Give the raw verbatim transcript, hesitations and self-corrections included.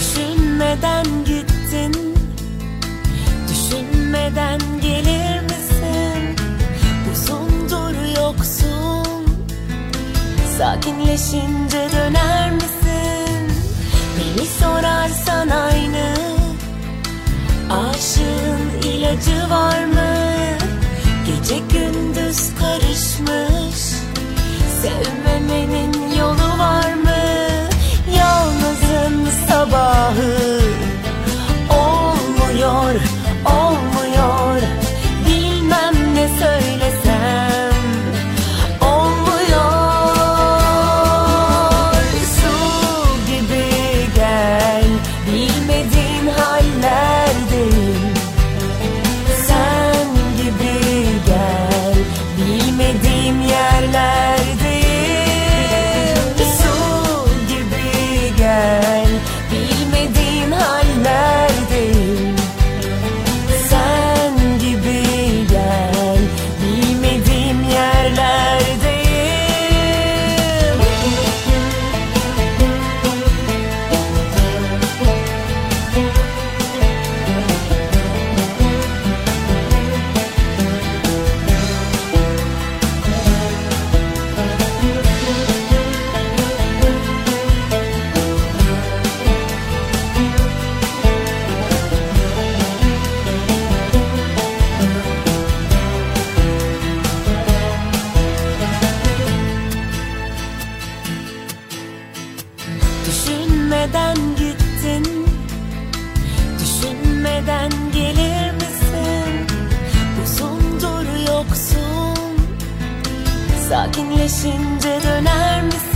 Düşünmeden gittin, düşünmeden gelir misin? Uzundur yoksun, sakinleşince döner misin? Beni sorarsan aynı, aşığın ilacı var mı? Gece gündüz karışmış, sevmemenin yolu var mı? Yalnızın sabahı olmuyor, olmuyor. Bilmem ne söylesem olmuyor. Su gibi gel, bilmediğin hallerdeyim. Sen gibi gel, bilmediğim yerlerdeyim. Su gibi gel, bilmediğin hallerdeyim. Sen gibi gel, bilmediğim yerlerdeyim. Düşünmeden gittin, düşünmeden gelir misin? Uzundur yoksun, sakinleşince döner misin?